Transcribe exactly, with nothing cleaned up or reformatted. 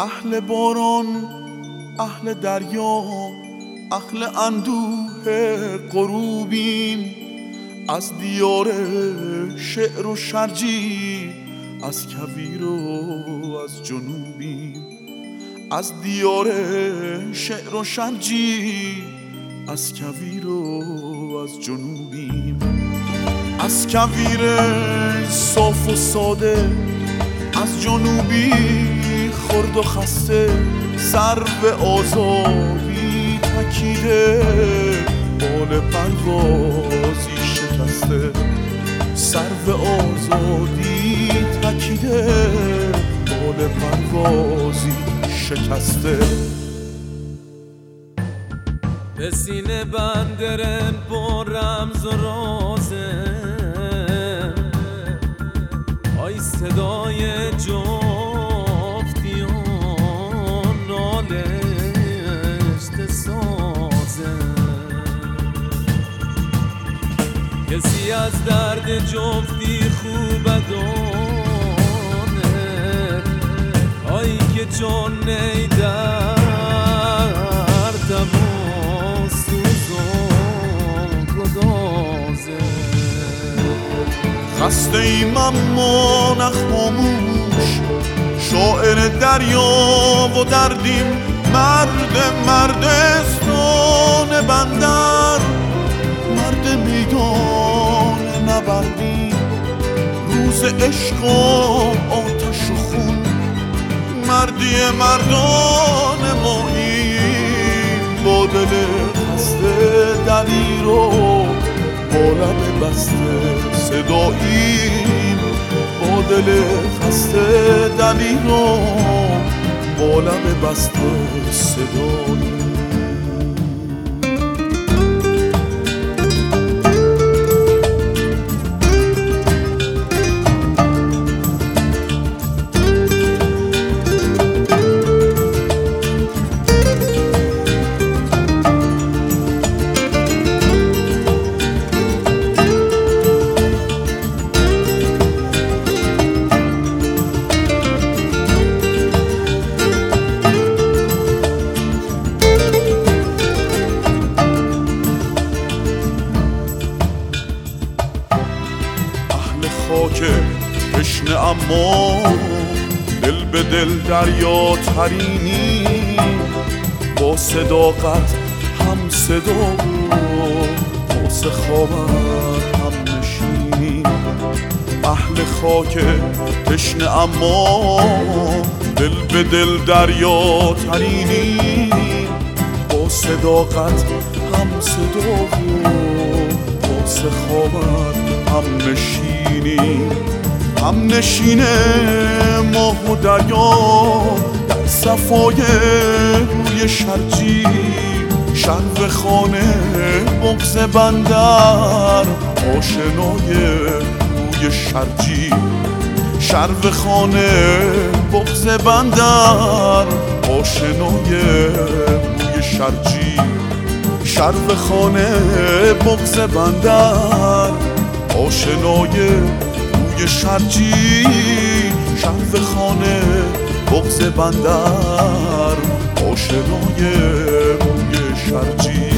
اهل باران، اهل دریا، اهل اندوه غروبیم. از دیار شعر و شرجی، از کویر و از جنوبیم. از دیار شعر و شرجی، از کویر و از جنوبیم. از کویر صاف و ساده، از جنوبی خرد و خسته، سر به آزادی تکیده، بال پروازی شکسته. سر به آزادی تکیده، بال پروازی شکسته. به سینه بندرن با رمز و رازه، آی صدای جفتیان نالشته سازه. کسی از درد جفتی خوب دانه، آی که جان نیدر دما سوزان گدازه. خسته ایم اما نخاموش، شاعر دریا و دردیم. مرد مردستان بندر، مرد میدان نبردیم. روز عشق و آتش و خون، مردی مردان ماییم. با دل خسته دلیر و با لب بسته صداییم. با دل خسته دلیر و با لب بسته صداییم. خاک تشنه اما دل به دل دریا ترینی. با صداقت هم صدا با سخاوت هم نشینی. اهل خاک تشنه اما دل به دل دریا ترینی. با صداقت هم صدا با سخاوت هم نشینی. هم نشینه ماه و دریا در صفای روی شرجی. شرق خانه بغض بندر، آشنای روی شرجی. شرق خانه بغض بندر، آشنای روی شرجی. شرق خانه بغض بندر، آشنای روی شرجی. شرق خانه بغض بندر، آشنای روی شرجی.